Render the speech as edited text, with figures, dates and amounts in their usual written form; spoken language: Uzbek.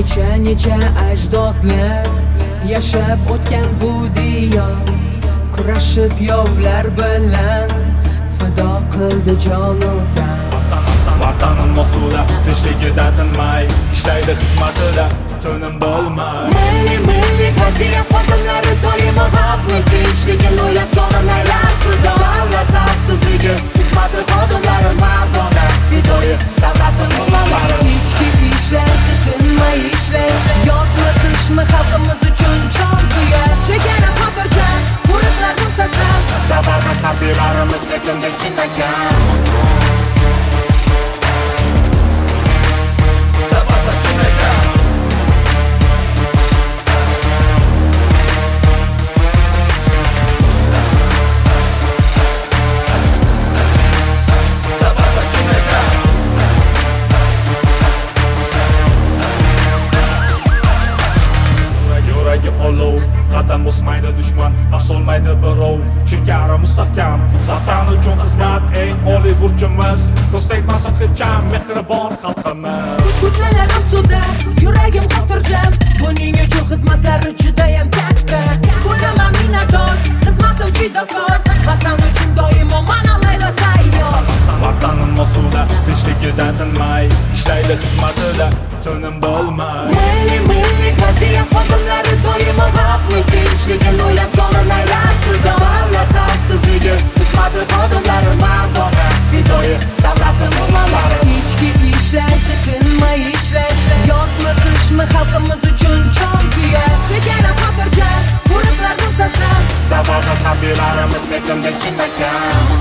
necha ajdodlar yashab o'tgan bu diyor, kurashib yovlar bilan fido qildi jonidan. Vatanim mas'ula, tinchligida tinmay ishlaydi xizmatida, tinim bilmay. Milliy partiya xodimlari doimo xalqning tinchligini o'ylab jonini aylar fido. Davlat xavfsizligi xizmati xodimlari mardona, fidoyi davlatim umalari. Ichki ishlarda tinmay ishlaydi, yozmi qishmi xalqimiz uchun jon kuyar. Chegara xotirjam, polislar muntazam, zabarmas harbiylarimiz betonga chinakam. Qadam bosmaydi dushman, afsolmaydi birov. Chegara mustahkam, vatan uchun xizmat eng oliy burchimiz. Ko'z tegmasin hecham mehribon xalqimiz. Ko'chalar ustida yuragim xotirjam, buning uchun xizmatlar judayam katta. Bo'laman minnatdor, xizmatim fidokor, vatan uchun doimo mana layla tayyor. Vatanim mas'ula, tinchligida tinmay ishlaydi xizmatida, tinim bilmay. Milliy partiya xodimlari doimo xalqning tinchligini o'ylab jonini aylar fido. Davlat xavfsizligi xizmati xodimlari mardona, fidoyi davlatim umalari. Ichki ishlarda tinmay ishlaydi, yozmi qishmi xalqimiz uchun jon kuyar. Chegara xotirjam, polislar muntazam, zabarmas harbiylarimiz betonga chinakam.